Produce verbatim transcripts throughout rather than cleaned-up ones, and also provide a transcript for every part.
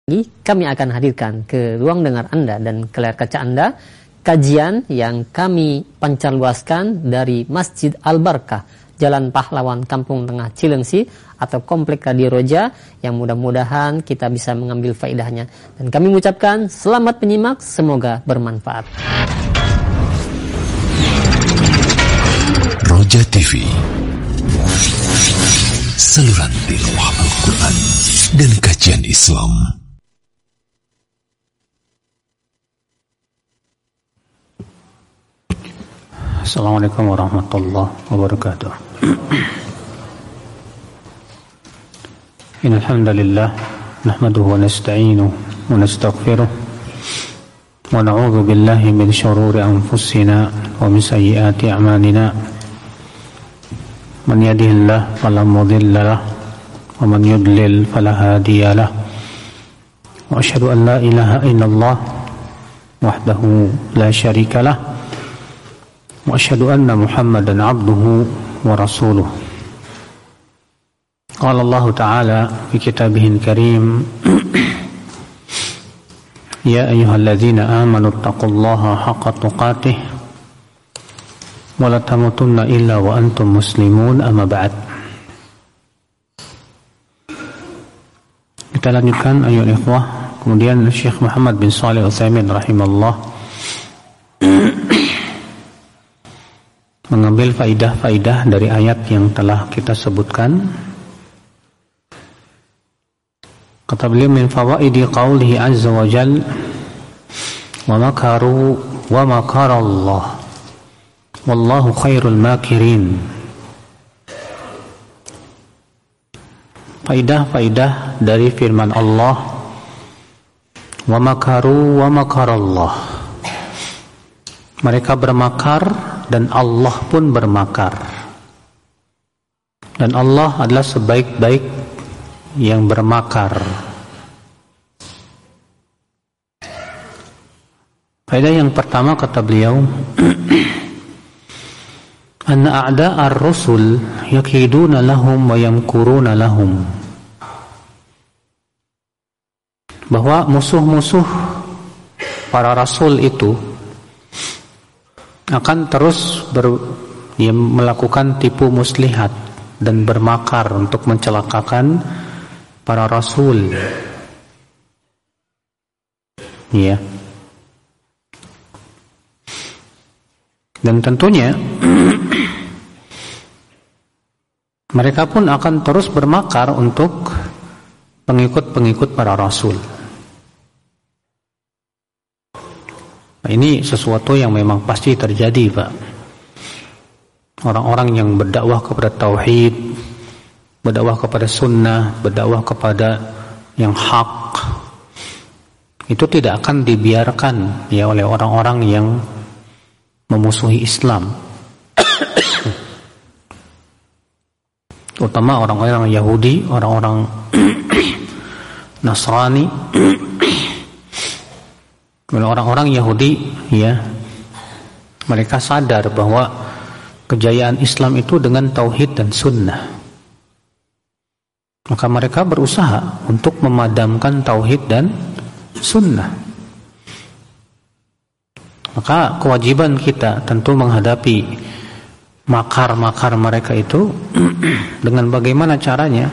Kami akan hadirkan ke ruang dengar Anda dan ke layar kaca Anda kajian yang kami pancarluaskan dari Masjid Al-Barkah, Jalan Pahlawan, Kampung Tengah, Cilengsi, atau Komplek Radio Roja, yang mudah-mudahan kita bisa mengambil faedahnya. Dan kami mengucapkan selamat menyimak, semoga bermanfaat. Roja T V, saluran tilawah Al-Quran dan kajian Islam. Assalamualaikum warahmatullahi wabarakatuh. Innal hamdalillah nahmaduhu wa nasta'inuhu wa nastaghfiruh wa na'udzu billahi min shururi anfusina wa min sayyiati a'malina. Man yahdihillahu fala mudilla lahu wa man yudlil fala hadiya lahu. Wa asyhadu an la ilaha illallah wahdahu la syarika lahu. Wa asyhadu anna Muhammadan abduhu wa rasuluh. Qala Allah Ta'ala fi kitabihil karim, ya ayyuhalladzina amanu taqullaha haqqa tuqatih wa la tamutunna illa wa antum muslimun, amma ba'd. Kita lanjutkan ayat ikhwah. Kemudian Syekh Muhammad bin Shalih Al-Utsaimin rahimallah mengambil faidah-faidah dari ayat yang telah kita sebutkan. Kata beliau, min fawaidi qawlihi azza wa jal wa makaru wa makarallah wallahu khairul makirin. Faidah-faidah dari firman Allah, wa makaru wa makarallah, mereka bermakar dan Allah pun bermakar, dan Allah adalah sebaik-baik yang bermakar. Faedah yang pertama, kata beliau, anna a'da'ar rusul yakiduna lahum wa yamkuruna lahum, bahwa musuh-musuh para rasul itu akan terus ber, ya, melakukan tipu muslihat dan bermakar untuk mencelakakan para rasul. Ya. Dan tentunya mereka pun akan terus bermakar untuk pengikut-pengikut para rasul. Ini sesuatu yang memang pasti terjadi, Pak. Orang-orang yang berdakwah kepada tauhid, berdakwah kepada sunnah, berdakwah kepada yang hak, itu tidak akan dibiarkan ya oleh orang-orang yang memusuhi Islam. Terutama orang-orang Yahudi, orang-orang Nasrani. Orang-orang Yahudi, ya, mereka sadar bahwa kejayaan Islam itu dengan tauhid dan sunnah. Maka mereka berusaha untuk memadamkan tauhid dan sunnah. Maka kewajiban kita tentu menghadapi makar-makar mereka itu dengan bagaimana caranya?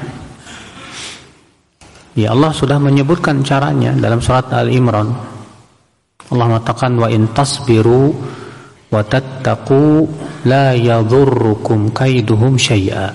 Ya, Allah sudah menyebutkan caranya dalam surat Al-Imran. Allah mengatakan, wa in tasbiru wa tattaqu la yadhurrukum kaiduhum syai'a.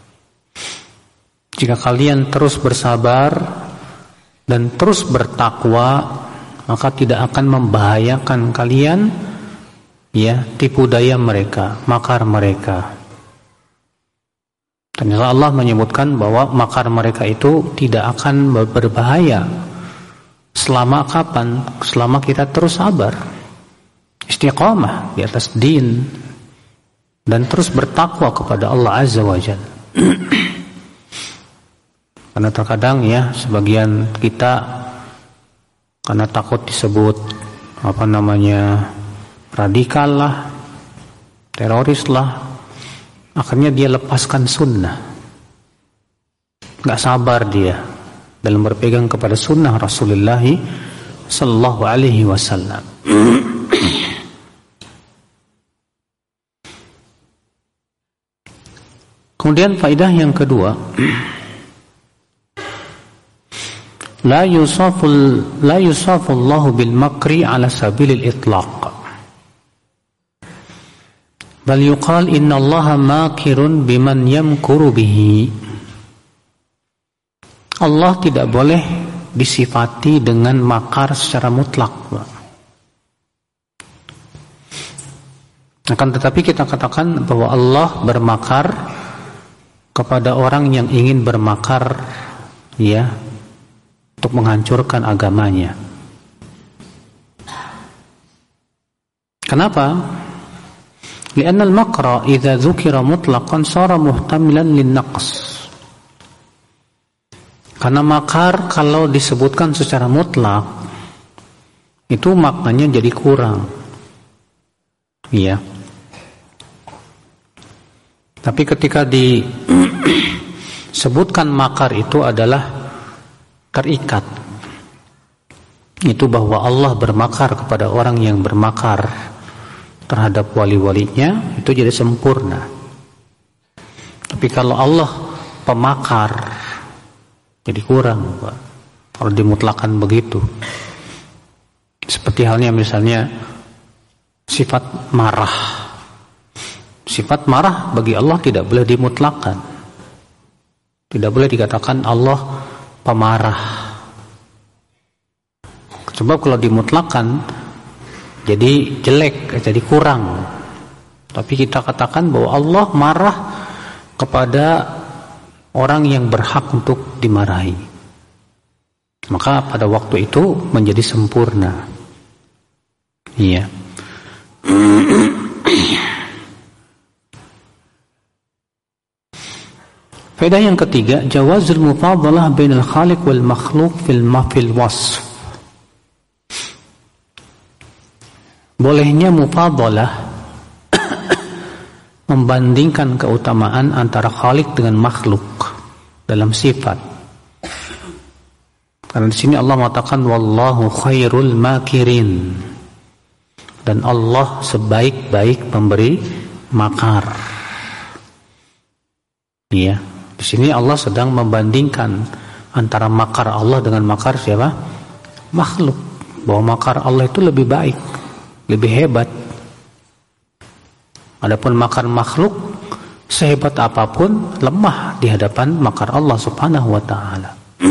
Jika kalian terus bersabar dan terus bertakwa, maka tidak akan membahayakan kalian ya tipu daya mereka, makar mereka. Ternyata Allah menyebutkan bahwa makar mereka itu tidak akan berbahaya. Selama kapan? Selama kita terus sabar, istiqamah di atas din, dan terus bertakwa kepada Allah Azza wa Jalla. Karena terkadang ya sebagian kita karena takut disebut apa namanya radikal lah, teroris lah, akhirnya dia lepaskan sunnah. Gak sabar dia, dalam berpegang kepada sunnah Rasulullah sallallahu alaihi wasallam. Kemudian faedah yang kedua, la yusaful la yusafullahu bil makri ala sabilil itlaq, bal yuqal innallaha makirun biman yamkuru bihi. Allah tidak boleh disifati dengan makar secara mutlak. Akan tetapi kita katakan bahwa Allah bermakar kepada orang yang ingin bermakar, ya, untuk menghancurkan agamanya. Kenapa? Li'anna al-makra idza dzukira mutlaqan sara muhtamilan lin-naqs. Karena makar kalau disebutkan secara mutlak itu maknanya jadi kurang. Iya. Tapi ketika disebutkan makar itu adalah terikat, itu bahwa Allah bermakar kepada orang yang bermakar terhadap wali-walinya, itu jadi sempurna. Tapi kalau Allah pemakar, jadi kurang, Pak, kalau dimutlakan begitu. Seperti halnya misalnya sifat marah. Sifat marah bagi Allah tidak boleh dimutlakan. Tidak boleh dikatakan Allah pemarah. Sebab kalau dimutlakan jadi jelek, jadi kurang. Tapi kita katakan bahwa Allah marah kepada orang yang berhak untuk dimarahi, maka pada waktu itu menjadi sempurna. Iya. Faedah yang ketiga, jawazul mufadalah bainal khaliq wal makhluq fil mafil wasf. Bolehnya mufadalah membandingkan keutamaan antara Khalik dengan makhluk dalam sifat. Karena di sini Allah mengatakan wallahu khairul makirin, dan Allah sebaik-baik pemberi makar. Iya, di sini Allah sedang membandingkan antara makar Allah dengan makar siapa? Makhluk. Bahwa makar Allah itu lebih baik, lebih hebat. Adapun makar makhluk sehebat apapun lemah di hadapan makar Allah Subhanahu wa taala.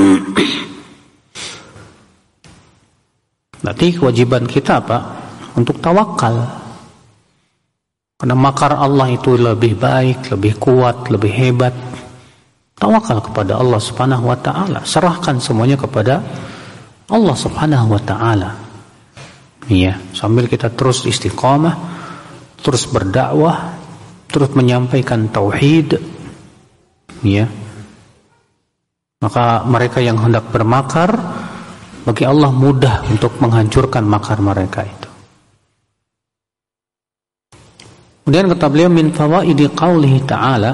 Berarti kewajiban kita apa? Untuk tawakal. Karena makar Allah itu lebih baik, lebih kuat, lebih hebat. Tawakal kepada Allah Subhanahu wa taala, serahkan semuanya kepada Allah Subhanahu wa taala. Iya, sambil kita terus istiqamah, terus berdakwah, terus menyampaikan tauhid, ya. Maka mereka yang hendak bermakar, bagi Allah mudah untuk menghancurkan makar mereka itu. Kemudian kata beliau, min fawaidi qaulihi ta'ala,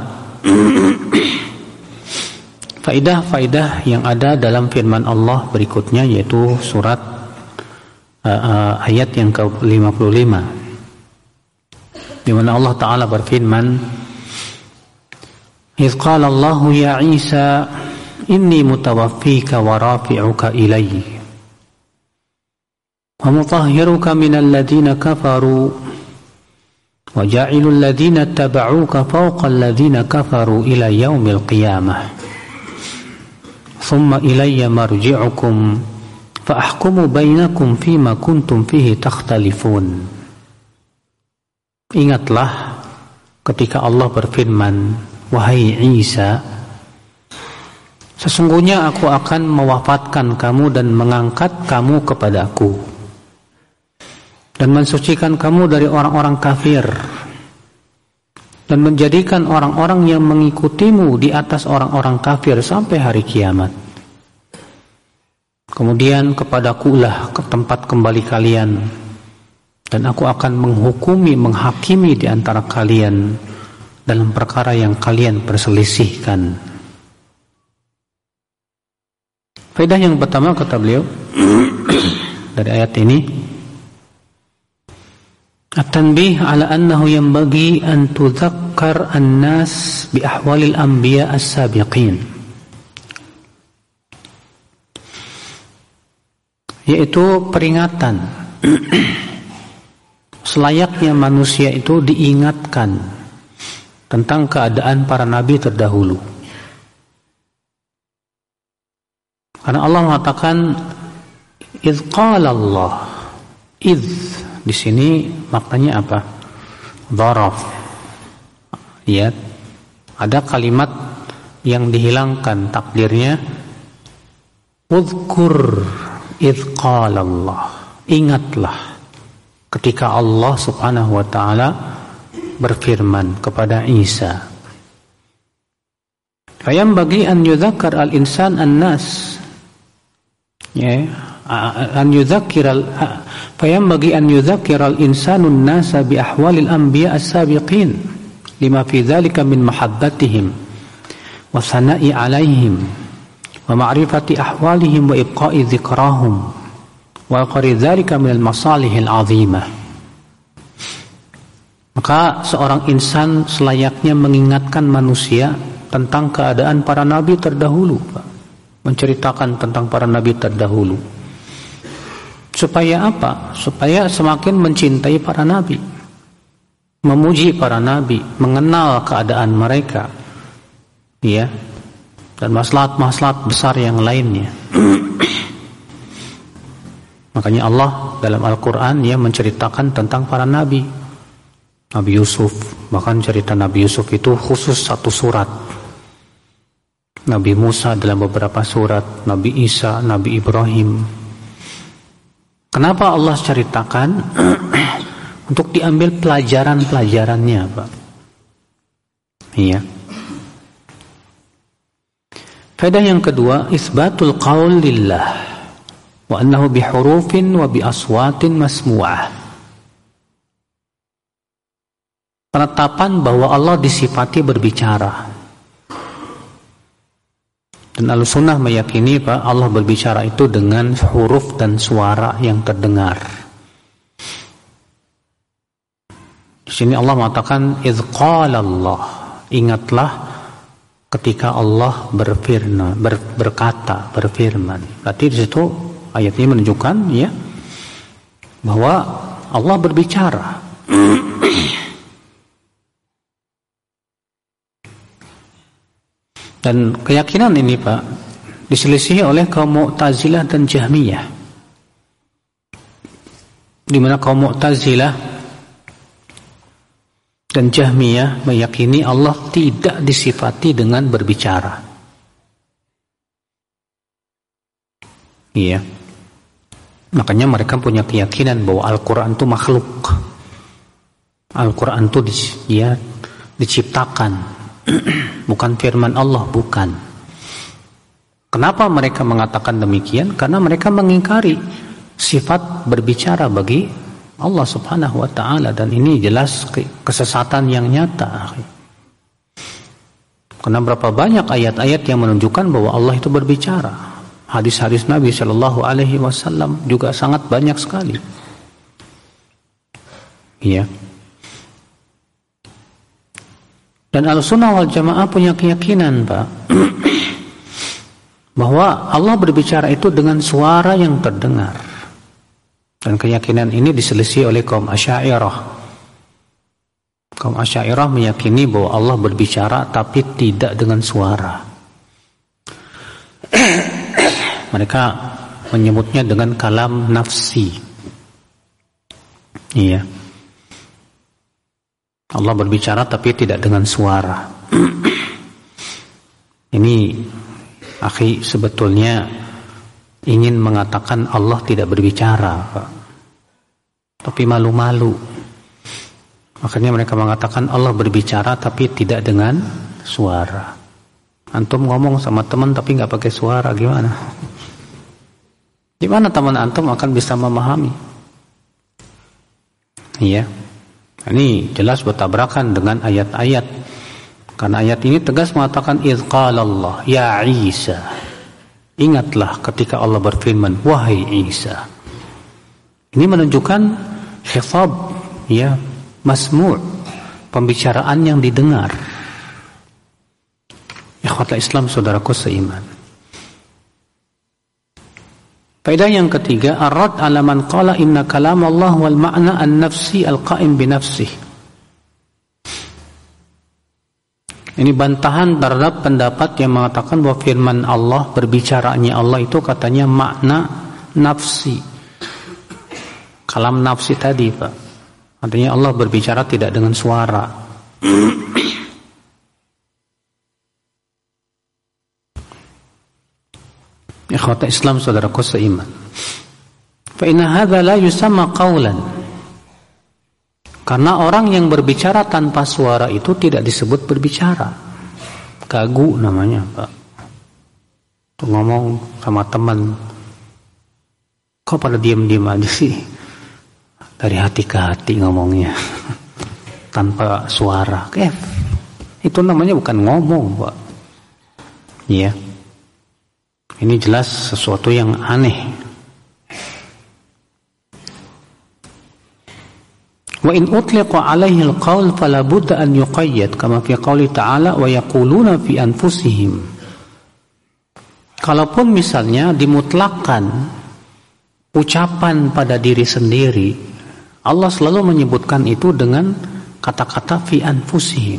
faidah-faidah yang ada dalam firman Allah berikutnya, yaitu surat uh, uh, ayat yang ke lima puluh lima. Di mana Allah Ta'ala berfirman, "Idz qala Allahu ya Isa, inni mutawaffika wa rafi'uka ilayya wa mutahhiruka minal ladzina kafaru wa ja'ilul ladzina tabauka fawqa alladzina kafaru ila yaumil qiyamah. Thumma ilayya marji'ukum fa ahkumu bainakum fima kuntum fihi takhtalifun." Ingatlah ketika Allah berfirman, wahai Isa, sesungguhnya aku akan mewafatkan kamu dan mengangkat kamu kepadaku dan mensucikan kamu dari orang-orang kafir dan menjadikan orang-orang yang mengikutimu di atas orang-orang kafir sampai hari kiamat. Kemudian kepadakulah ke tempat kembali kalian, dan aku akan menghukumi, menghakimi di antara kalian dalam perkara yang kalian perselisihkan. Faedah yang pertama kata beliau dari ayat ini, at-tanbih ala annahu yanbaghi an tudzakkar an-nas bi ahwalil anbiya as-sabiqin, yaitu peringatan selayaknya manusia itu diingatkan tentang keadaan para nabi terdahulu. Karena Allah mengatakan idz qala Allah, idz di sini maknanya apa? Dzaraf. Ya. Ada kalimat yang dihilangkan takdirnya, udhkur idz qala Allah. Ingatlah ketika Allah Subhanahu wa taala berfirman kepada Isa. Fayam bagi an yudzakkar al-insan an-nas. Ya, an yudzakkir fayam bagi an yudzakkir al-insanu an-nasa bi ahwalil anbiya as-sabiqin lima fi dzalika min mahabbatihim wa sana'i 'alaihim wa ma'rifati ahwalihim wa ibqa'i dzikrahum wa qari dzalika min al-masalihil 'azimah. Maka seorang insan selayaknya mengingatkan manusia tentang keadaan para nabi terdahulu, Pak. Menceritakan tentang para nabi terdahulu. Supaya apa? Supaya semakin mencintai para nabi, memuji para nabi, mengenal keadaan mereka, ya, dan maslahat-maslahat besar yang lainnya. Makanya Allah dalam Al-Quran ya menceritakan tentang para nabi. Nabi Yusuf, bahkan cerita Nabi Yusuf itu khusus satu surat. Nabi Musa dalam beberapa surat, Nabi Isa, Nabi Ibrahim. Kenapa Allah ceritakan? Untuk diambil pelajaran-pelajarannya, Pak. Iya. Faedah yang kedua, isbatul qaul lillah wa annahu bihurufin wa bi aswatin masmu'ah. Penetapan bahwa Allah disifati berbicara. Dan Ahlussunnah meyakini Pak, Allah berbicara itu dengan huruf dan suara yang terdengar. Di sini Allah mengatakan idz qala Allah, ingatlah ketika Allah berfirman, ber, berkata, berfirman. Berarti di situ ayat ini menunjukkan ya bahwa Allah berbicara. Dan keyakinan ini Pak diselisihi oleh kaum Mu'tazilah dan Jahmiyah, di mana kaum Mu'tazilah dan Jahmiyah meyakini Allah tidak disifati dengan berbicara. Iya. Makanya mereka punya keyakinan bahwa Al-Quran itu makhluk. Al-Quran itu ya, diciptakan. Bukan firman Allah, bukan. Kenapa mereka mengatakan demikian? Karena mereka mengingkari sifat berbicara bagi Allah Subhanahu wa taala, dan ini jelas kesesatan yang nyata. Karena berapa banyak ayat-ayat yang menunjukkan bahwa Allah itu berbicara. Hadis-hadis Nabi Shallallahu alaihi wasallam juga sangat banyak sekali. Iya. Dan Ahlussunnah wal Jamaah punya keyakinan Pak bahwa Allah berbicara itu dengan suara yang terdengar. Dan keyakinan ini diselisih oleh kaum Asy'ariyah. Kaum Asy'ariyah meyakini bahwa Allah berbicara tapi tidak dengan suara. Mereka menyebutnya dengan kalam nafsi. Iya. Allah berbicara tapi tidak dengan suara. Ini akhi sebetulnya ingin mengatakan Allah tidak berbicara, Pak. Tapi malu-malu. Makanya mereka mengatakan Allah berbicara tapi tidak dengan suara. Antum ngomong sama teman tapi nggak pakai suara, gimana? Gimana teman antum akan bisa memahami? Iya. Ini jelas bertabrakan dengan ayat-ayat. Karena ayat ini tegas mengatakan idz qala Allah ya Isa. Ingatlah ketika Allah berfirman, wahai Isa. Ini menunjukkan khitab, ya, masmu', pembicaraan yang didengar. Ikhwatul Islam, saudaraku seiman. Faedah yang ketiga, ar-rad ala man qala inna kalam Allah wal ma'na an-nafsi al-qa'im bi nafsihi. Ini bantahan terhadap pendapat yang mengatakan bahwa firman Allah, berbicaranya Allah itu katanya makna nafsi. Kalam nafsi tadi, Pak. Artinya Allah berbicara tidak dengan suara. Ikhwata Islam, saudaraku seiman. Fa inna hadza la yusamma qawlan. Karena orang yang berbicara tanpa suara itu tidak disebut berbicara. Gagu namanya, Pak. Tuh ngomong sama teman, kok pada diam-diam aja sih? Dari hati ke hati ngomongnya. Tanpa suara. Eh, itu namanya bukan ngomong, Pak. Iya. Ini jelas sesuatu yang aneh. Wa in utliqa alaihi al-qaul fala budda an yuqayyad kama fi qouli ta'ala wa yaquluna fi anfusihim. Kalaupun misalnya dimutlakkan ucapan pada diri sendiri, Allah selalu menyebutkan itu dengan kata-kata fi anfusihim.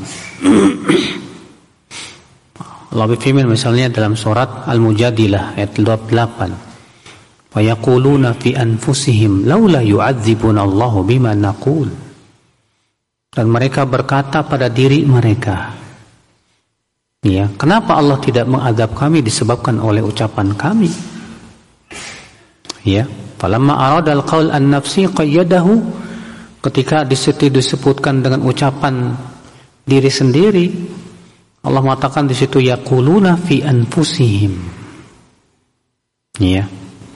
Allah berfirman misalnya dalam surat Al-Mujadilah ayat dua puluh delapan. Wa yaquluna fi anfusihim laula yu'adzibuna Allahu bima naqul. Dan mereka berkata pada diri mereka, ya, kenapa Allah tidak mengadab kami disebabkan oleh ucapan kami? Ya, falamma arada al-qaul an-nafsi qayyadahu, ketika disitu disebutkan dengan ucapan diri sendiri, Allah mengatakan di situ yaquluna fi anfusihim. Ya.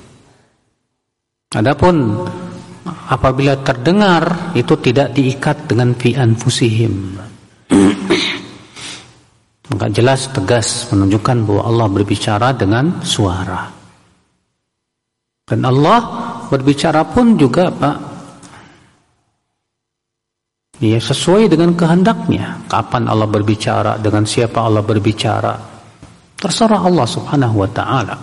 Adapun apabila terdengar itu tidak diikat dengan fi anfusihim. Maka jelas tegas menunjukkan bahwa Allah berbicara dengan suara. Dan Allah berbicara pun juga, Pak, ya, sesuai dengan kehendaknya. Kapan Allah berbicara, dengan siapa Allah berbicara, terserah Allah subhanahu wa ta'ala.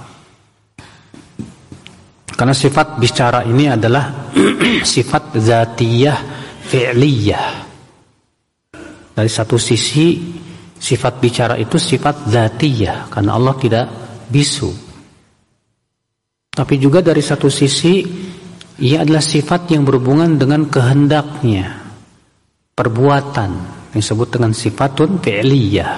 Karena sifat bicara ini adalah sifat zatiyah fi'liyah. Dari satu sisi sifat bicara itu sifat zatiyah, karena Allah tidak bisu. Tapi juga dari satu sisi ia adalah sifat yang berhubungan dengan kehendaknya, perbuatan, yang disebut dengan sifatun fi'liyah.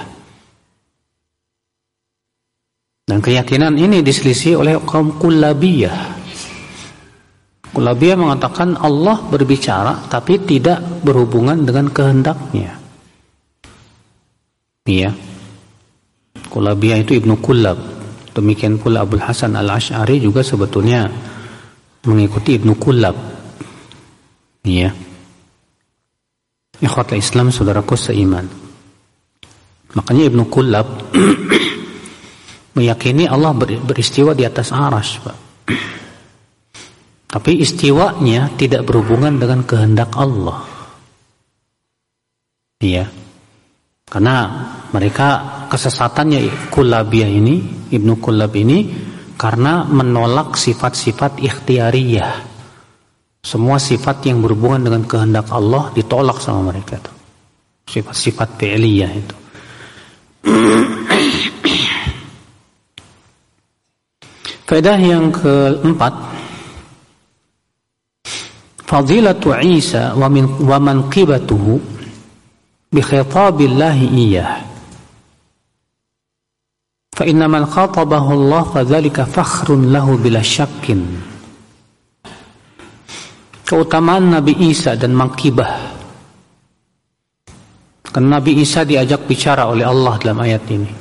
Dan keyakinan ini diselisih oleh kaum Kullabiyah. Kullabiyah mengatakan Allah berbicara tapi tidak berhubungan dengan kehendaknya. Iya. Kullabiyah itu Ibnu Kullab. Demikian pula Abul Hasan Al-Asy'ari juga sebetulnya mengikuti Ibnu Kullab. Iya. Ikhwatul Islam, saudaraku seiman. Makanya Ibnu Kullab meyakini Allah beristiwa di atas arsy, Pak. Tapi istiwanya tidak berhubungan dengan kehendak Allah. Iya. Karena mereka kesesatannya Kullabiyah ini, Ibnu Kullab ini, karena menolak sifat-sifat ikhtiariyah. Semua sifat yang berhubungan dengan kehendak Allah ditolak sama mereka tuh. Sifat-sifat fi'liyah itu. Faedah yang keempat, fadilatu Isa wa min wa manqibatuhu bi khitabillahi iyyah. Fa inna man khatabahu Allah fadzalika fakhrun lahu bila syakkin. Keutamaan Nabi Isa dan manqibah. Karena Nabi Isa diajak bicara oleh Allah dalam ayat ini.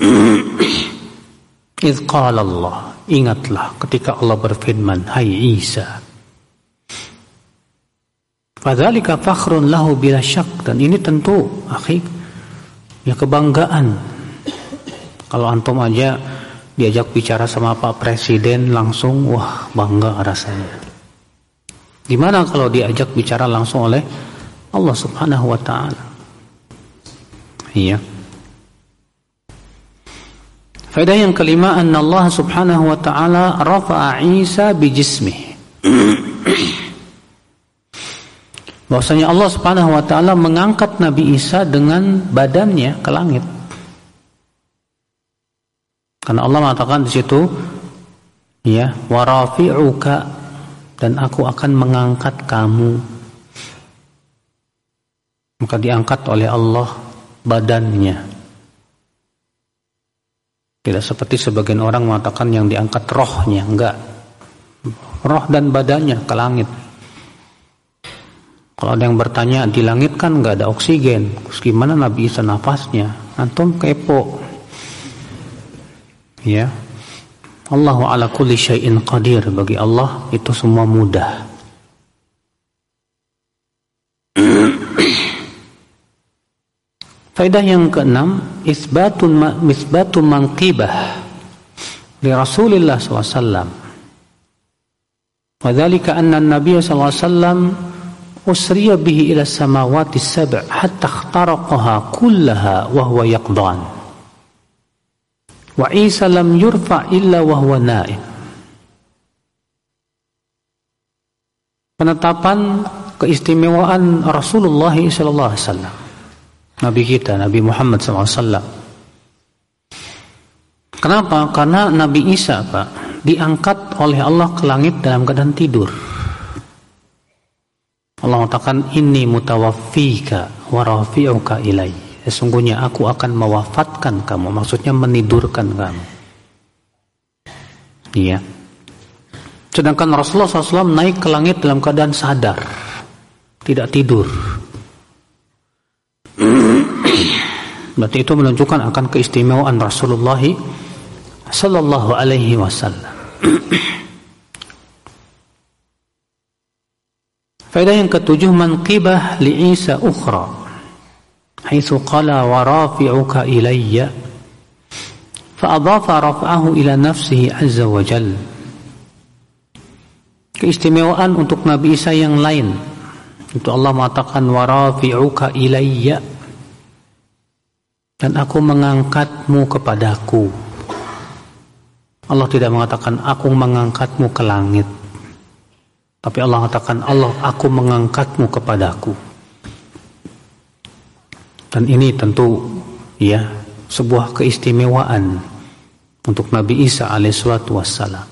Idz qala Allah, ingatlah ketika Allah berfirman, hai Isa. Fadzalika fakhrun lahu bila syak, dan ini tentu akhi ya kebanggaan. Kalau antum aja diajak bicara sama Pak Presiden langsung, wah bangga rasanya. Gimana kalau diajak bicara langsung oleh Allah Subhanahu wa Ta'ala? Iya. Faedah yang kelima, anna Allah Subhanahu wa Ta'ala rafa'a Isa bijismih. Bahwasanya Allah Subhanahu wa Ta'ala mengangkat Nabi Isa dengan badannya ke langit. Karena Allah mengatakan di situ, ya, wa rafi'uka, dan aku akan mengangkat kamu. Maka diangkat oleh Allah badannya. Tidak seperti sebagian orang mengatakan yang diangkat rohnya, enggak. Roh dan badannya ke langit. Kalau ada yang bertanya, di langit kan enggak ada oksigen, terus gimana Nabi Isa nafasnya? Antum kepo. Ya. Allahu ala kulli syai'in qadir. Bagi Allah itu semua mudah. Faedah yang keenam, isbatun misbatun manqibah li Rasulillah sallallahu alaihi wasallam. Wa dzalika anna an-nabiy sallallahu alaihi wasallam usriya bihi ila samawati as-sab' hatta ikhtaraqaha kullaha wa huwa yaqdan. Wa Isa lam yurfa illa wa huwa na'im. Penetapan keistimewaan Rasulullah sallallahu alaihi wasallam, Nabi kita, Nabi Muhammad sallallahu alaihi wasallam. Kenapa? Karena Nabi Isa, Pak, diangkat oleh Allah ke langit dalam keadaan tidur. Allah mengatakan, inni mutawaffika wa rafi'uka ilai. Sesungguhnya aku akan mewafatkan kamu, maksudnya menidurkan kamu. Iya. Sedangkan Rasulullah sallallahu alaihi wasallam naik ke langit dalam keadaan sadar, tidak tidur. Berarti itu menunjukkan akan keistimewaan Rasulullah sallallahu alaihi wasallam. Faedah yang ketujuh, manqibah li Isa ukhra, haitsu qala wa rafi'uka ilayya, fa adhafa raf'ahu ila nafsihi azza wa jalla. Keistimewaan untuk Nabi Isa yang lain, itu Allah mengatakan wa rafi'uka ilayya, dan aku mengangkatmu kepadaku. Allah tidak mengatakan aku mengangkatmu ke langit, tapi Allah mengatakan Allah aku mengangkatmu kepadaku. Dan ini tentu ya sebuah keistimewaan untuk Nabi Isa alaihissalatu wassalam.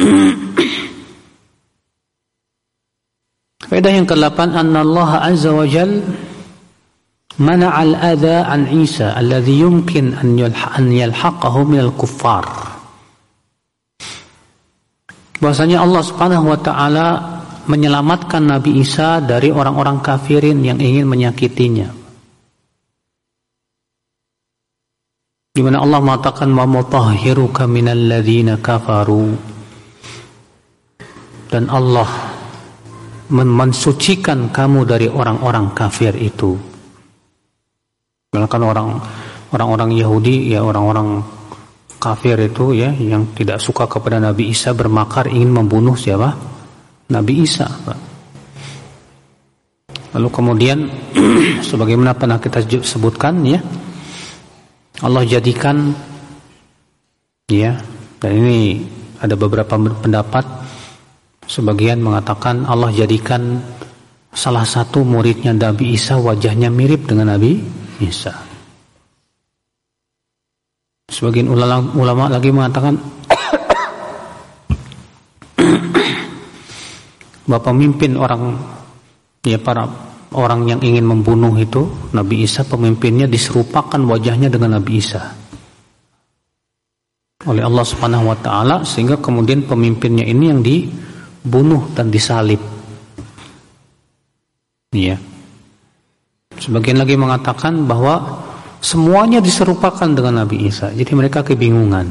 Faedah yang kedelapan, anna Allah azza wa jalla mana'a al-adha an Isa alladhi yumkin an yalhaqahu minal kuffar. Bahwasanya Allah Subhanahu wa taala menyelamatkan Nabi Isa dari orang-orang kafirin yang ingin menyakitinya. Di mana Allah mengatakan wa mutahhiruka minal ladzina kafaru, dan Allah mensucikan kamu dari orang-orang kafir itu. Karena kan orang orang-orang Yahudi, ya orang-orang kafir itu ya yang tidak suka kepada Nabi Isa bermakar ingin membunuh siapa? Nabi Isa, Pak. Lalu kemudian sebagaimana pernah kita sebutkan ya, Allah jadikan ya, dan ini ada beberapa pendapat, sebagian mengatakan Allah jadikan salah satu muridnya Nabi Isa wajahnya mirip dengan Nabi Isa. Sebagian ulama, ulama lagi mengatakan bahwa pemimpin orang ya para orang yang ingin membunuh itu Nabi Isa, pemimpinnya diserupakan wajahnya dengan Nabi Isa oleh Allah Subhanahu wa taala, sehingga kemudian pemimpinnya ini yang dibunuh dan disalib. Ya. Sebagian lagi mengatakan bahwa semuanya diserupakan dengan Nabi Isa, jadi mereka kebingungan,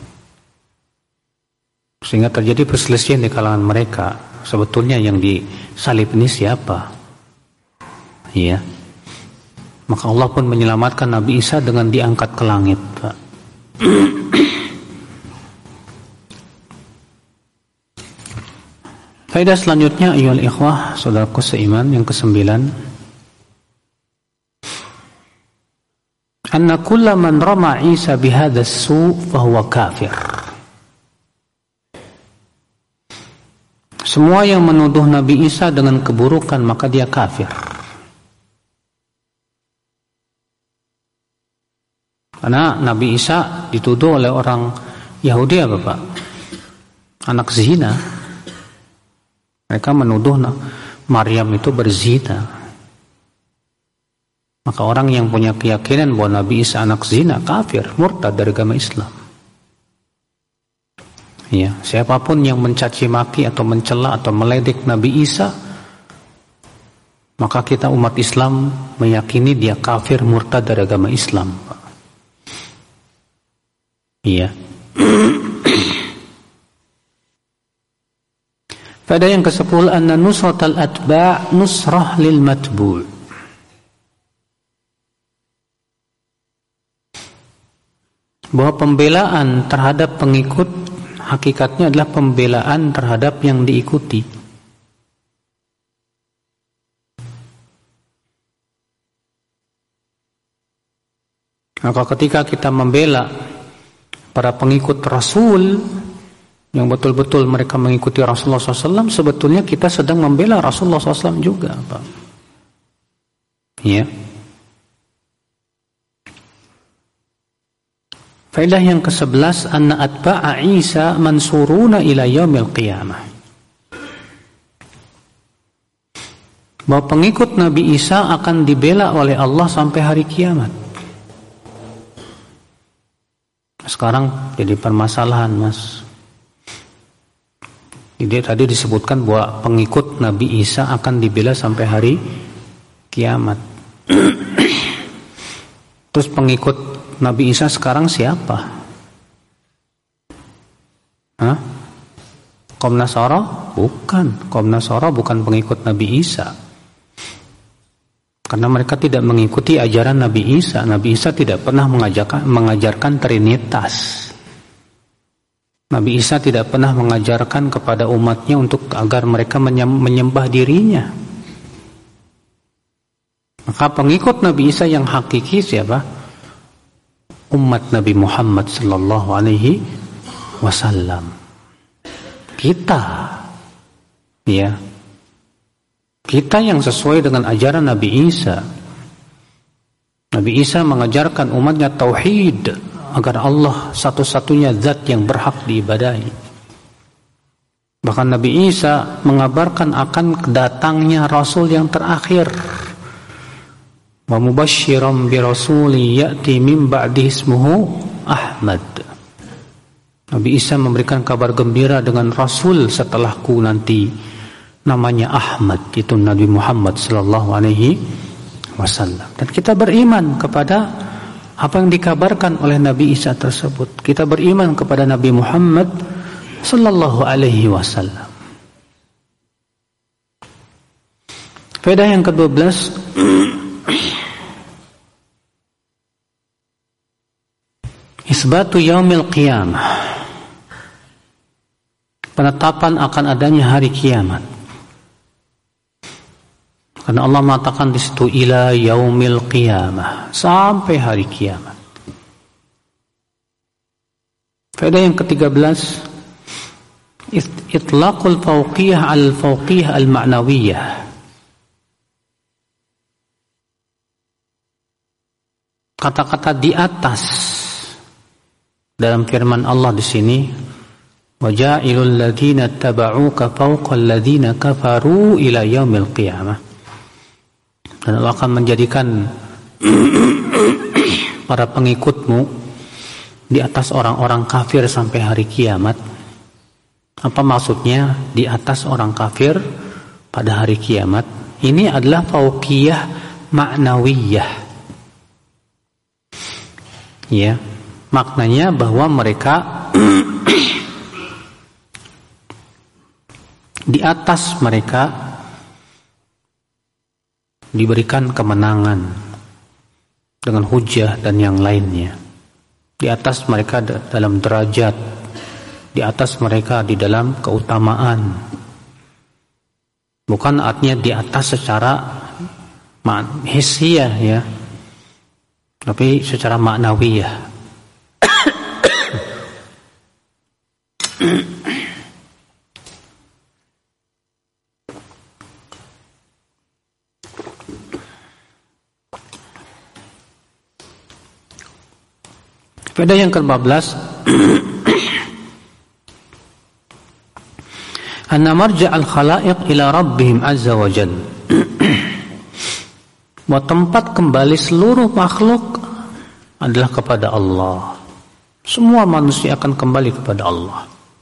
sehingga terjadi perselisihan di kalangan mereka. Sebetulnya yang disalib ini siapa? Iya. Maka Allah pun menyelamatkan Nabi Isa dengan diangkat ke langit, Pak. Faedah selanjutnya, ayyuhal ikhwah, saudaraku seiman, yang kesembilan, anna kulla man rama Isa bihadha as-su' fahuwa kafir. Semua yang menuduh Nabi Isa dengan keburukan maka dia kafir. Karena Nabi Isa dituduh oleh orang Yahudi apa Pak? Anak zina. Mereka menuduh Maryam itu berzina. Maka orang yang punya keyakinan bahwa Nabi Isa anak zina kafir, murtad dari agama Islam. Ya, siapapun yang mencaci maki atau mencela atau meledek Nabi Isa, maka kita umat Islam meyakini dia kafir, murtad dari agama Islam. Iya. Pada yang kesepuluh, anna nusratal atba' nusrah lil matbu'. Bahwa pembelaan terhadap pengikut hakikatnya adalah pembelaan terhadap yang diikuti. Maka ketika kita membela para pengikut Rasul yang betul-betul mereka mengikuti Rasulullah shallallahu alaihi wasallam, sebetulnya kita sedang membela Rasulullah shallallahu alaihi wasallam juga, Pak. Ya. Faedah yang kesebelas, anna atba'a Isa mansuruna ila yaumil qiyamah. Bahwa pengikut Nabi Isa akan dibela oleh Allah sampai hari kiamat. Sekarang jadi permasalahan, Mas. Jadi tadi disebutkan bahwa pengikut Nabi Isa akan dibela sampai hari kiamat. Terus pengikut Nabi Isa sekarang siapa? Hah? Kaum Nasara? Bukan. Kaum Nasara bukan pengikut Nabi Isa. Karena mereka tidak mengikuti ajaran Nabi Isa. Nabi Isa tidak pernah mengajarkan, mengajarkan Trinitas. Nabi Isa tidak pernah mengajarkan kepada umatnya untuk agar mereka menyembah dirinya. Maka pengikut Nabi Isa yang hakiki siapa? Umat Nabi Muhammad sallallahu alaihi wasallam. Kita, ya, kita yang sesuai dengan ajaran Nabi Isa. Nabi Isa mengajarkan umatnya tauhid, agar Allah satu-satunya zat yang berhak diibadahi. Bahkan Nabi Isa mengabarkan akan datangnya Rasul yang terakhir. Wa mubasysyiran bi rasuli ya'ti min ba'di ismuhu Ahmad. Nabi Isa memberikan kabar gembira dengan Rasul setelahku nanti namanya Ahmad, itu Nabi Muhammad sallallahu alaihi wasallam. Dan kita beriman kepada apa yang dikabarkan oleh Nabi Isa tersebut. Kita beriman kepada Nabi Muhammad sallallahu alaihi wasallam. Faedah yang kedua belas, isbatu yaumil qiyamah. Penetapan akan adanya hari kiamat. Karena Allah mengatakan di situ ila yaumil qiyamah, sampai hari kiamat. Faedah yang ketiga belas, itlaqul fawqiyah al-fawqiyah al-ma'nawiyah. Kata-kata di atas dalam firman Allah di sini, waja'ilul ladzina tabauka fawqal ladzina kafaru ila yaumil qiyamah. Dan Allah akan menjadikan para pengikutmu di atas orang-orang kafir sampai hari kiamat. Apa maksudnya di atas orang kafir pada hari kiamat? Ini adalah fauqiyah ma'nawiyah. Ya, maknanya bahwa mereka di atas mereka diberikan kemenangan dengan hujah dan yang lainnya. Di atas mereka dalam derajat, di atas mereka di dalam keutamaan. Bukan artinya di atas secara hissiyah ya, tapi secara maknawiyah. Faedah yang ke-empat belas, anna marja' al-khalaiq ila rabbihim azza wa jalla. Bahwa tempat kembali seluruh makhluk adalah kepada Allah. Semua manusia akan kembali kepada Allah.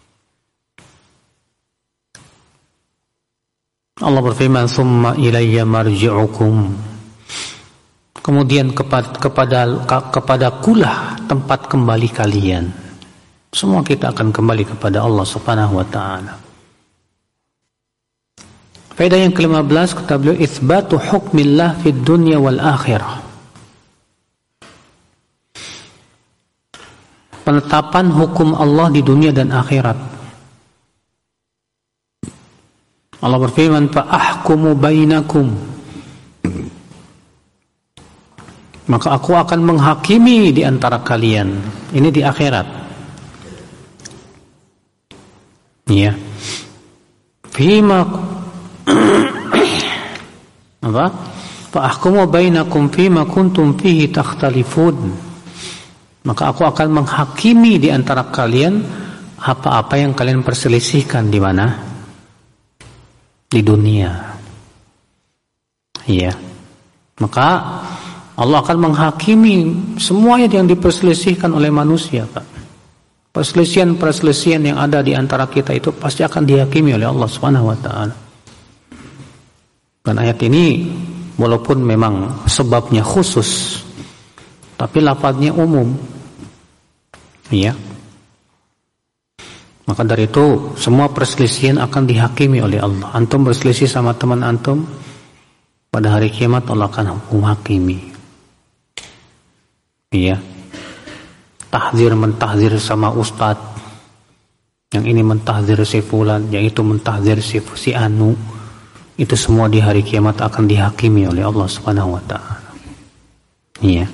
Allah berfirman, "Tsumma ilayya marji'ukum." Kemudian kepada kepada kepada kulah tempat kembali kalian. Semua kita akan kembali kepada Allah Subhanahu wa taala. Faedah yang kelima belas, kata beliau, itsbatu hukmillah fid dunya wal akhirah. Penetapan hukum Allah di dunia dan akhirat. Allah berfirman, fa ahkumu bainakum. Maka aku akan menghakimi di antara kalian. Ini di akhirat. Ya. Fima apa? Fa ahkumu bainakum fima kuntum fihi takhtalifun. Maka aku akan menghakimi di antara kalian apa-apa yang kalian perselisihkan di mana? Di dunia. Iya. Maka Allah akan menghakimi semua yang diperselisihkan oleh manusia, Pak. Perselisihan-perselisihan yang ada di antara kita itu pasti akan dihakimi oleh Allah Subhanahu wa taala. Dan ayat ini walaupun memang sebabnya khusus, tapi lafadznya umum. Iya. Maka dari itu semua perselisihan akan dihakimi oleh Allah. Antum berselisih sama teman antum, pada hari kiamat Allah akan hukum hakimi. Iya. Tahzir mentahzir sama ustaz, yang ini mentahzir si fulan, yang itu mentahzir si, si anu, itu semua di hari kiamat akan dihakimi oleh Allah Subhanahu wa taala. Iya.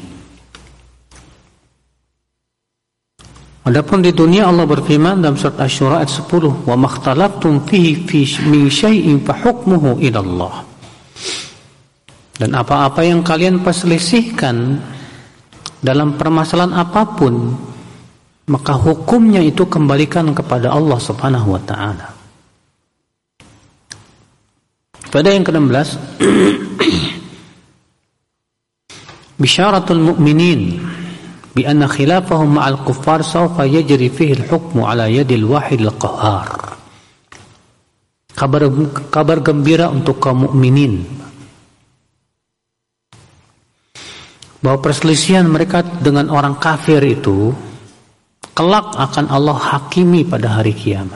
Adapun di dunia Allah berfirman dalam surat Asy-Syura ayat sepuluh, wa makhtalaftum fihi fi min syai'in fa hukmuhu ila Allah. Dan apa-apa yang kalian perselisihkan dalam permasalahan apapun, maka hukumnya itu kembalikan kepada Allah Subhanahu wa taala. Pada yang ke-enam belas, bisyaratul mu'minin bi anna khilafahum ma'al kuffar sawfa yajri fihi al-hukmu ala yadil wahid al-qahhar. Kabar kabar gembira untuk kaum mukminin bahwa perselisihan mereka dengan orang kafir itu kelak akan Allah hakimi pada hari kiamat.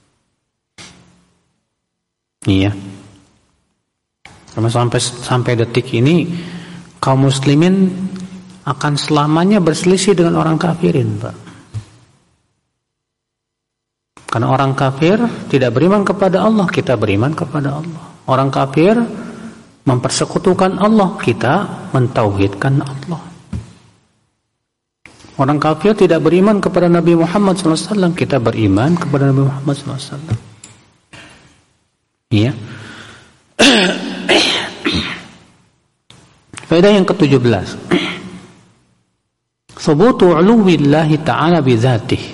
Iya. Karena sampai sampai detik ini kaum muslimin akan selamanya berselisih dengan orang kafirin, Pak. Karena orang kafir tidak beriman kepada Allah, kita beriman kepada Allah. Orang kafir mempersekutukan Allah, kita mentauhidkan Allah. Orang kafir tidak beriman kepada Nabi Muhammad shallallahu alaihi wasallam, kita beriman kepada Nabi Muhammad shallallahu alaihi wasallam. Iya. Faedah yang ketujuh belas, thubutu uluwillahi ta'ala bidzatihi.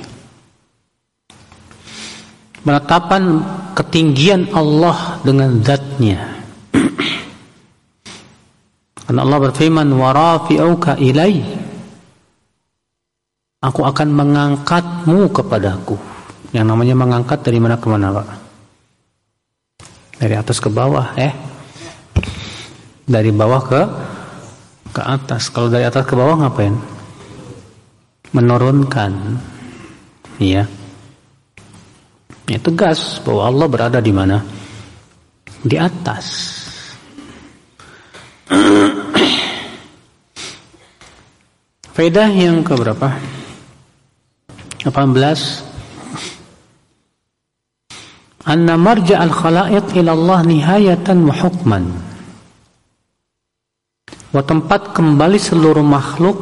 Penetapan ketinggian Allah dengan zatnya. Karena Allah berfirman, wa rafi'uka ilai, aku akan mengangkatmu kepadaku. Yang namanya mengangkat dari mana ke mana, Pak? Dari atas ke bawah, eh? Dari bawah ke ke atas. Kalau dari atas ke bawah ngapain? Menurunkan. Iya. Ya, tegas bahwa Allah berada di mana? Di atas. Faedah yang ke berapa? delapan belas. anna marja' al-khalaiq ila Allah nihayatan wa hukman. Wa tempat kembali seluruh makhluk,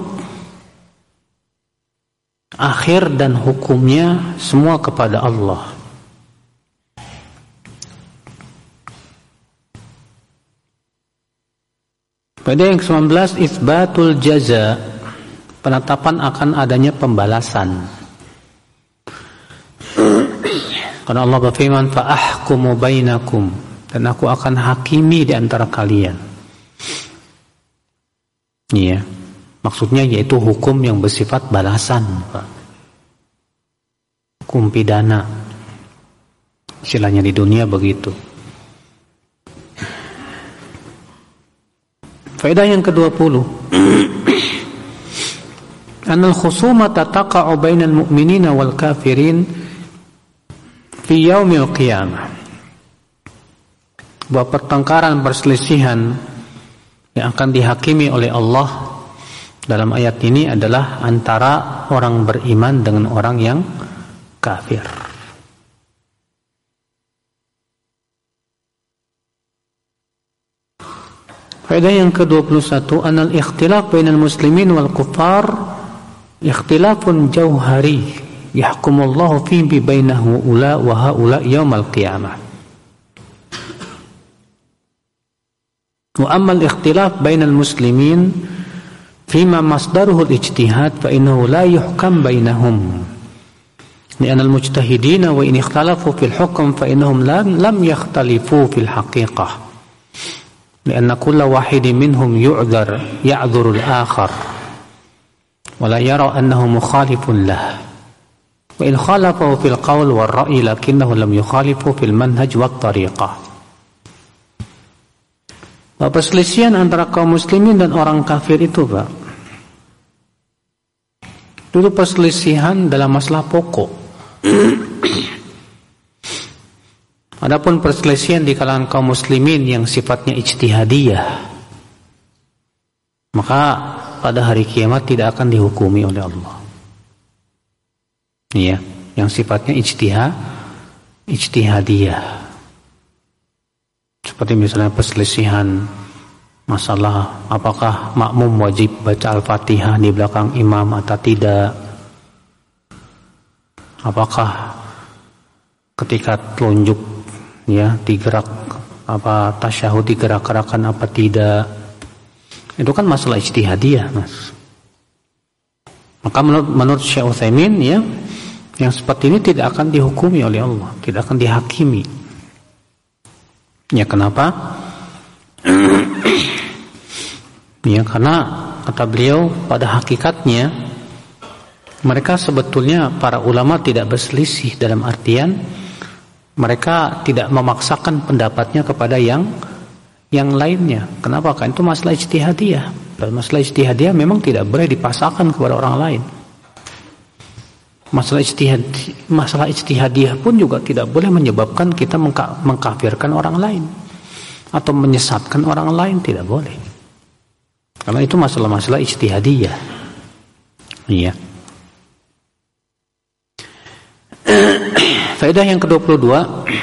akhir dan hukumnya semua kepada Allah. Pada yang kesembilan belas, isbatul jaza, penetapan akan adanya pembalasan. Karena Allah berfirman, fa ahkumu bainakum, dan aku akan hakimi di antara kalian. Iya, maksudnya yaitu hukum yang bersifat balasan, Pak. Hukum pidana, istilahnya di dunia begitu. Faedah yang kedua puluh, anal khusumata taqa'u bainal mu'minina wal kafirin fi yaumil qiyamah. Bahwa pertengkaran, perselisihan yang akan dihakimi oleh Allah dalam ayat ini adalah antara orang beriman dengan orang yang kafir. Faedah yang kedua puluh satu, anal ikhtilaf bainal muslimin wal kuffar ikhtilafun jauhari yahkumullahu fi bainahu ula wa haula yaumal qiyamah. Wa amma al-ikhtilaf bainal muslimin fima masdaruhu al-ijtihad fa innahu la yuhkam bainahum. Li'anna al-mujtahidina wa in ikhtalafu fil hukm fa innahum lam yakhtalifu fil haqiqah. Lianna kulla wahidin minhum yu'dzar ya'dzuru al-akhar wa la yara annahu mukhalifun lah. Wa in khalafahu fil qawl wal ra'yi lakinnahu lam yukhalifu fil manhaj wat tariqah. Perselisihan antara kaum muslimin dan orang kafir itu, Pak, dulu perselisihan dalam masalah pokok. Adapun perselisihan di kalangan kaum muslimin yang sifatnya ijtihadiyah, maka pada hari kiamat tidak akan dihukumi oleh Allah. Iya, yang sifatnya ijtihad, ijtihadiyah. Seperti misalnya perselisihan masalah apakah makmum wajib baca Al-Fatihah di belakang imam atau tidak. Apakah ketika telunjuk ya digerak apa tasyahud digerak-gerakan apa tidak, itu kan masalah ijtihadiyah, Mas. Maka menurut, menurut Syekh Utsaimin ya, yang seperti ini tidak akan dihukumi oleh Allah, tidak akan dihakimi. Ya, kenapa? Ya, karena kata beliau pada hakikatnya mereka sebetulnya para ulama tidak berselisih dalam artian mereka tidak memaksakan pendapatnya kepada yang yang lainnya. Kenapa? Kan itu masalah ijtihadiyah. Dan masalah ijtihadiyah memang tidak boleh dipaksakan kepada orang lain. Masalah ijtihad, masalah ijtihadiyah pun juga tidak boleh menyebabkan kita mengka, mengkafirkan orang lain atau menyesatkan orang lain, tidak boleh. Karena itu masalah-masalah ijtihadiyah. Iya. Faedah yang kedua puluh dua,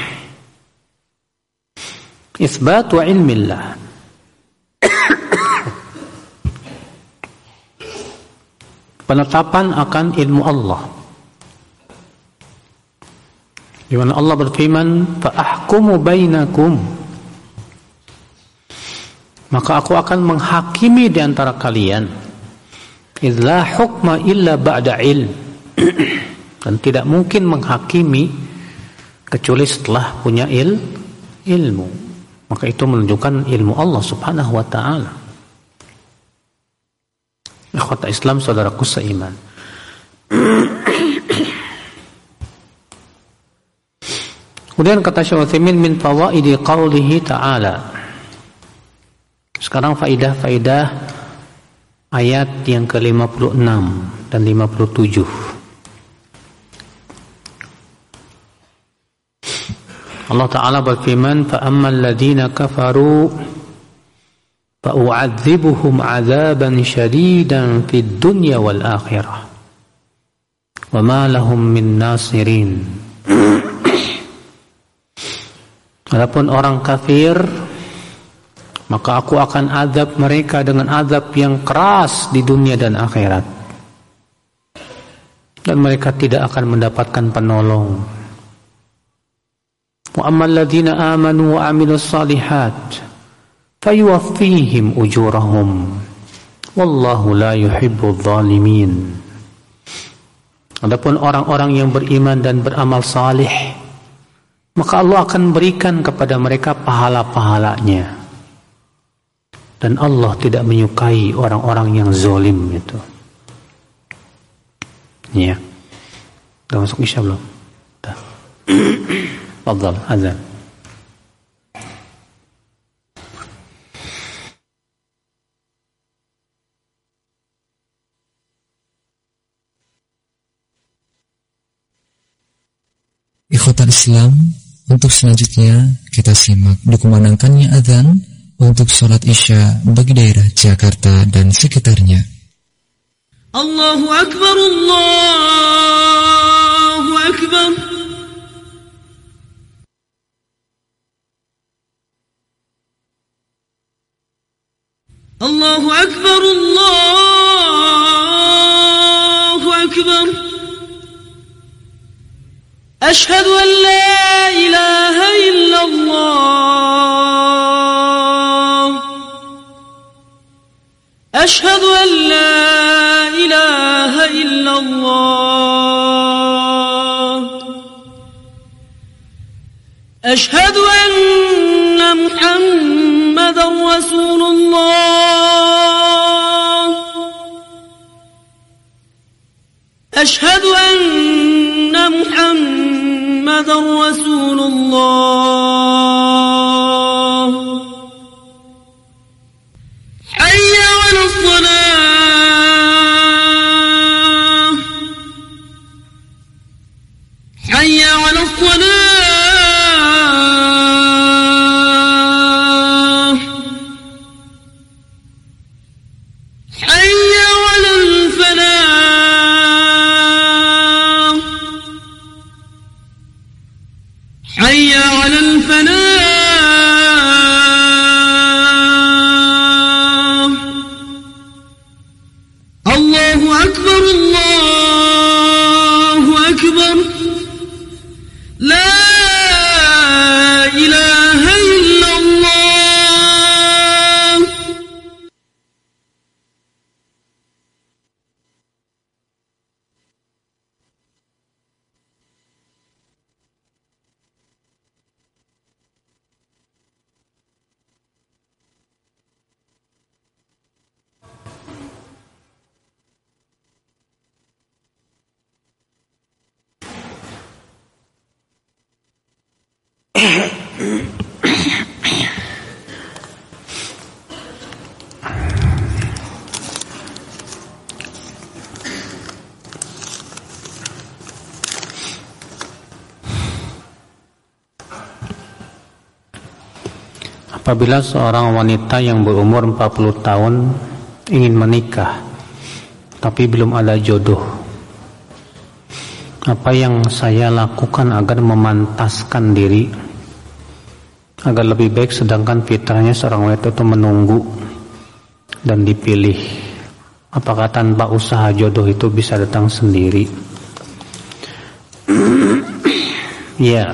isbat wa ilmillah. Penetapan akan ilmu Allah. Di mana Allah berfirman, fa ahkumu bainakum, maka aku akan menghakimi di antara kalian. Idz la hukma illa ba'da ilm. Dan tidak mungkin menghakimi kecuali setelah punya il, ilmu. Maka itu menunjukkan ilmu Allah subhanahu wa ta'ala. Ikhwata Islam, saudaraku seiman. Kemudian kata Syekh Utsaimin, min fawaidi qaulihi ta'ala. Sekarang faidah-faidah ayat yang ke lima puluh enam dan lima puluh tujuh. Allah Ta'ala berfirman, فَأَمَّا الَّذِينَ كَفَرُوا فَأُعَذِّبُهُمْ عَذَابًا شَدِيدًا فِي الدُّنْيَا وَالْآخِرَةِ وَمَا لَهُمْ مِنْ نَاصِرِينَ. Adapun orang kafir, maka aku akan azab mereka dengan azab yang keras di dunia dan akhirat. Dan mereka tidak akan mendapatkan penolong. Wa ammal ladzina amanu wa amilus shalihat fayuwaffihim ujurahum wallahu la yuhibbudz zalimin. Adapun orang-orang yang beriman dan beramal salih, maka Allah akan berikan kepada mereka pahala-pahalanya. Dan Allah tidak menyukai orang-orang yang zalim itu. Ya. Udah masuk isya belum? Udah. Fadhal, azan. Ikhwatal Islam, untuk selanjutnya kita simak dikumandangkannya azan untuk sholat isya bagi daerah Jakarta dan sekitarnya. Allahu Akbar, Allahu Akbar. Allahu Akbar, Allahu Akbar. Ashhadu an la ilaha illallah. Ashhadu an la ilaha illallah. Ashhadu anna Muhammadar Rasulullah. Ashhadu anna Muhammadar Rasulullah. Hayya 'alas salah. Hayya 'alas salah. Apabila seorang wanita yang berumur empat puluh tahun ingin menikah tapi belum ada jodoh, apa yang saya lakukan agar memantaskan diri agar lebih baik, sedangkan fitrahnya seorang wanita itu menunggu dan dipilih? Apakah tanpa usaha jodoh itu bisa datang sendiri? Ya,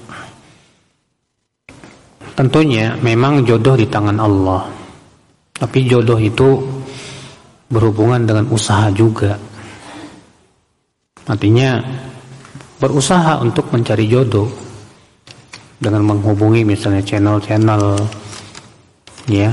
tentunya memang jodoh di tangan Allah, tapi jodoh itu berhubungan dengan usaha juga. Artinya berusaha untuk mencari jodoh dengan menghubungi misalnya channel-channel, ya,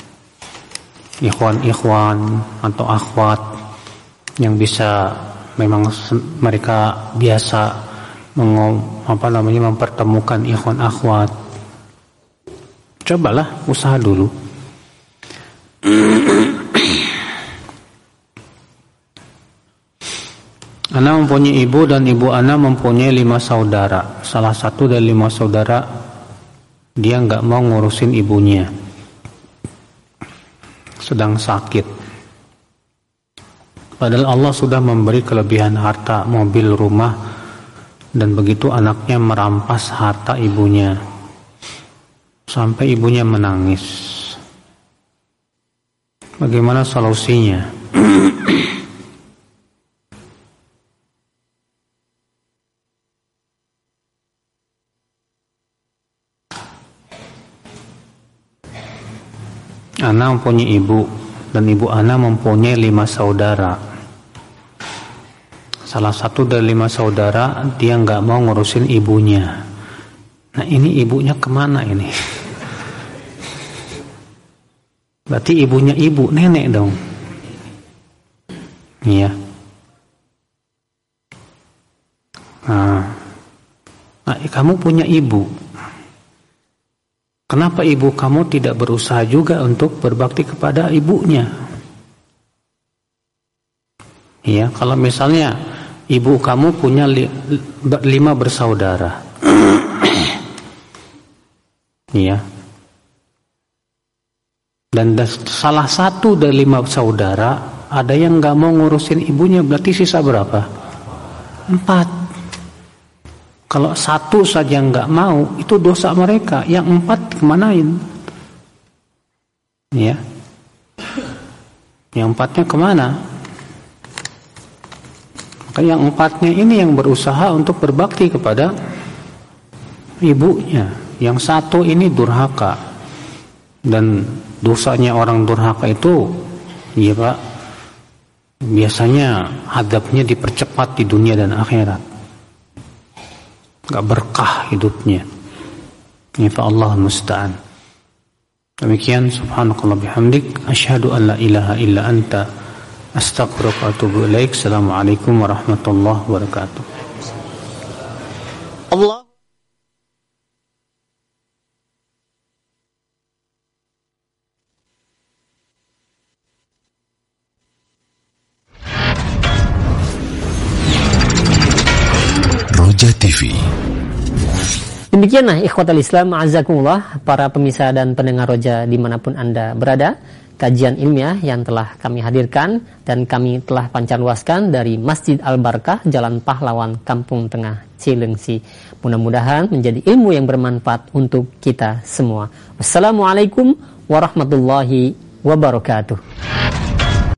ikhwan-ikhwan atau akhwat yang bisa memang mereka biasa mengom, apa namanya mempertemukan ikhwan akhwat. Cobalah usaha dulu. Ana mempunyai ibu dan ibu ana mempunyai lima saudara. Salah satu dari lima saudara dia nggak mau ngurusin ibunya, sedang sakit. Padahal Allah sudah memberi kelebihan harta, mobil, rumah, dan begitu anaknya merampas harta ibunya. sampai ibunya menangis. Bagaimana solusinya? Ana mempunyai ibu dan ibu Ana mempunyai lima saudara. Salah satu dari lima saudara dia nggak mau ngurusin ibunya. Nah ini ibunya kemana ini? Berarti ibunya ibu nenek dong. Iya. Nah, nah kamu punya ibu. Kenapa ibu kamu tidak berusaha juga untuk berbakti kepada ibunya? Iya, kalau misalnya ibu kamu punya li, lima bersaudara, iya, dan salah satu dari lima saudara ada yang nggak mau ngurusin ibunya, berarti sisa berapa? Empat. Kalau satu saja nggak mau, itu dosa mereka. Yang empat kemanain? Ya, yang empatnya kemana? Maka yang empatnya ini yang berusaha untuk berbakti kepada ibunya. Yang satu ini durhaka, dan dosanya orang durhaka itu, ya Pak, biasanya adabnya dipercepat di dunia dan akhirat. Gak berkah hidupnya. Ya Allah musta'an. Demikian subhanakallah bihamdik, asyhadu an la ilaha illa anta, astaghfiruka wa atubu ilaik. Assalamualaikum warahmatullahi wabarakatuh. Allah Roja T V. Demikianlah ikhwatal Islam, ma'azakumullah, para pemirsa dan pendengar Roja dimanapun Anda berada, kajian ilmiah yang telah kami hadirkan dan kami telah pancarluaskan dari Masjid Al-Barkah, Jalan Pahlawan, Kampung Tengah, Cilengsi. Mudah-mudahan menjadi ilmu yang bermanfaat untuk kita semua. Wassalamualaikum warahmatullahi wabarakatuh.